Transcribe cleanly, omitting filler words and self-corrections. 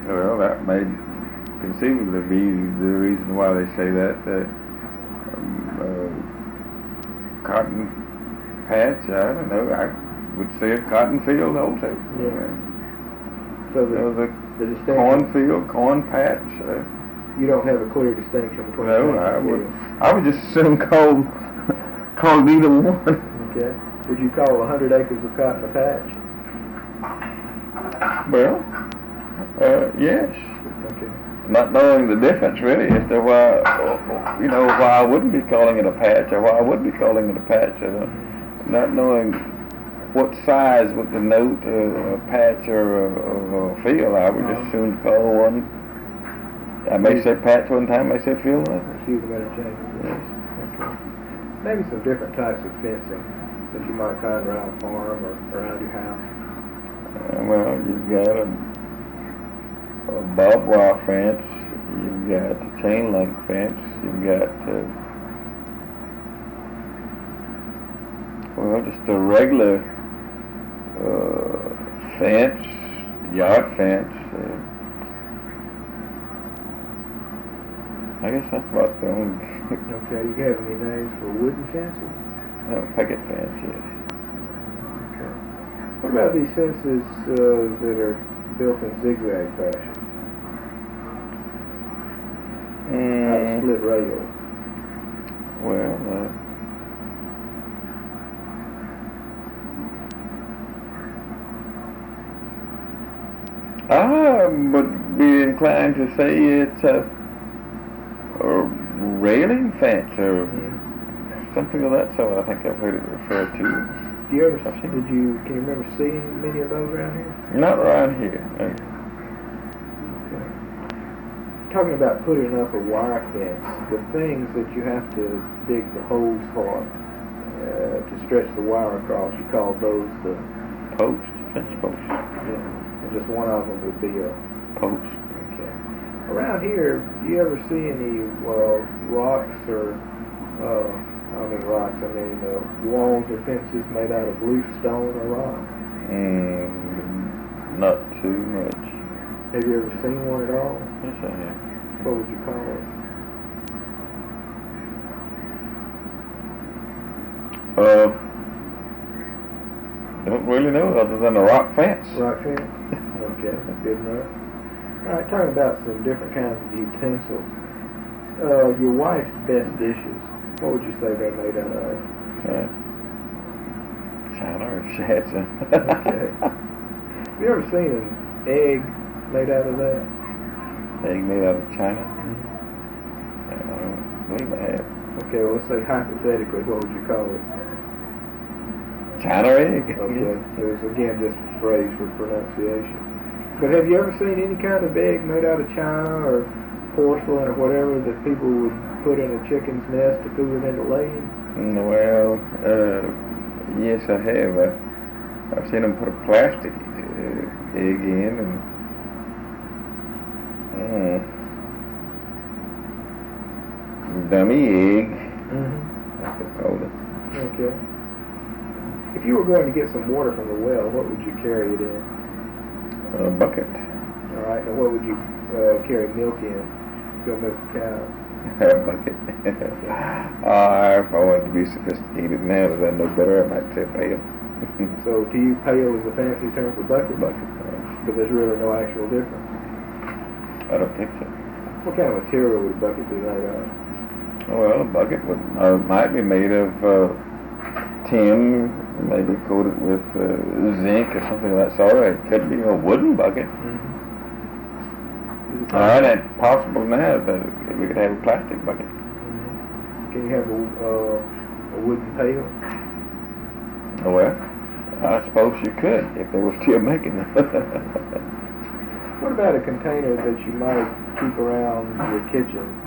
Well, that may conceivably be the reason why they say that. Cotton patch, I don't know, I would say a cotton field also. Yeah. So the distinction, cornfield, corn patch. You don't have a clear distinction between No, I would just assume call either one. Okay. Would you call 100 acres of cotton a patch? Well, yes. Okay. Not knowing the difference really as to why, why I wouldn't be calling it a patch or why I would be calling it a patch. Not knowing what size would denote a patch or a field, I would just soon call one. I may say patch one time, I may say field another. Huge amount of changes. Yes. Okay. Maybe some different types of fencing that you might find around a farm or around your house. Well, you've got a barbed wire fence, you've got a chain link fence, you've got just a regular fence, yard fence. I guess that's about the only. Okay, you have any names for wooden fences? No, picket fence, yes. Okay. What about these fences that are built in zigzag fashion? Out of split rails. Well, I would be inclined to say it's a railing fence or something of that sort. I think I've heard it referred to. Do you ever? Can you remember seeing many of those around here? Not around here. Okay. Talking about putting up a wire fence, the things that you have to dig the holes for to stretch the wire across, you call those the post, fence post. Yeah. And just one of them would be a post. Okay. Around here, do you ever see any rocks or walls or fences made out of loose stone or rock? Not too much. Have you ever seen one at all? Yes, I have. What would you call it? Don't really know other than a rock fence. Rock fence? Okay, that's good enough. All right, talking about some different kinds of utensils. Your wife's best dishes, what would you say they're made out of? China or Shatsa. Okay. Have you ever seen an egg made out of that? Egg made out of China? I don't believe I have. Okay, well, let's say hypothetically, what would you call it? China egg. Okay, there's again just a phrase for pronunciation. But have you ever seen any kind of egg made out of china or porcelain or whatever that people would put in a chicken's nest to fool it into laying? Well, yes, I have. I've seen them put a plastic egg in and dummy egg. That's what they called it. Okay. If you were going to get some water from the well, what would you carry it in? A bucket. All right. And what would you carry milk in? Go milk the cow. A bucket. If I wanted to be sophisticated now that I know better, I might say pail. So to you, pail is a fancy term for bucket? Bucket. But there's really no actual difference? I don't think so. What kind of material would a bucket be made of? Well, a bucket might be made of tin, maybe coated with zinc or something of that sort. It could be a wooden bucket. All right, it's possible now that we could have a plastic bucket. Can you have a wooden pail? Well, I suppose you could if they were still making them. What about a container that you might keep around your kitchen